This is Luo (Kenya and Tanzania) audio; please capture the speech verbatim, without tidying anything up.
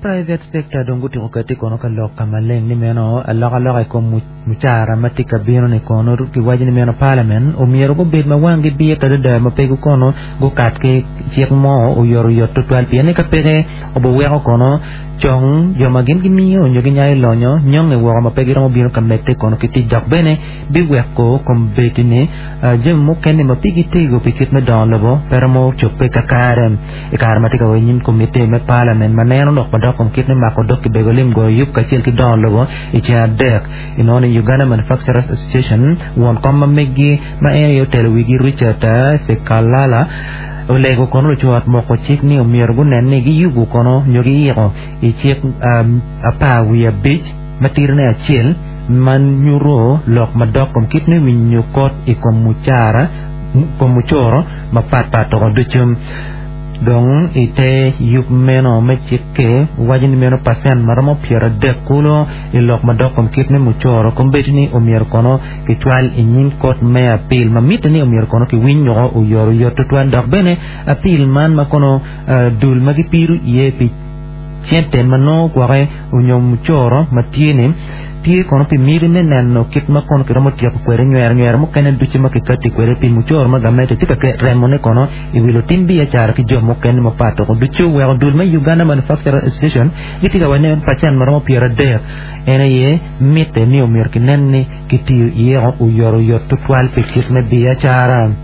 private sector dongo ti okati kono ka lokka maleng ni meno alaka laka ko muchara matika bino ni kono ruki waji ni meno parliament o miero go bed ma wangi biye ka da ma pego kono go katke chek mo o yor yor to twal piene ka pege obo wero kono chong yo magin gimi o nyogi nyai lonyo nyong e wo ma pege ro bino ka mette kono kiti jak bene bi wekko kom betini jem mo kenne ma pigi tego pikit me don lobo pero mo choppe ka karen e kar matika wo nyim komite me parliament maneno dok padok kom kit me mako dok ki begolim go yup ka chel ki don lobo e cha dek inone Uganda Manufacturers Association won kom ma megi ma e yo telewigi Richard se kalala olego kono chuat moko chik ni omiergo nenne gi yugo kono nyogi yego e chik apa wi a beach matirne a chel man nyuro lok madok kom kit ne winyo kot e kom muchara kom muchoro ma pat pat to duchum dong ite yup meno me chikke wajin meno pasen maramo piera de kulo e lok madok kom kit ne muchoro kom betni omier kono ki twal inyin kot me apil ma mitni omier kono ki winyo o yor yor to twan dok bene apil man ma kono dul magi piru ye pi chente mano kware unyom muchoro matine tie kono pi miri ne nanno kit ma kono ki ramo tia ko kwere nyer nyer mo kene duchi ma ki kati kwere pi muchor ma gamete tika ke remone kono i wilo timbi ya char ki jomo kene mo pato ko duchu we dul ma Uganda Manufacturers Association gitika wane pachan maramo piera de ene ye mite ni o mir ki nenni ki ti ye o yoro yotto twal fi kit me biya chara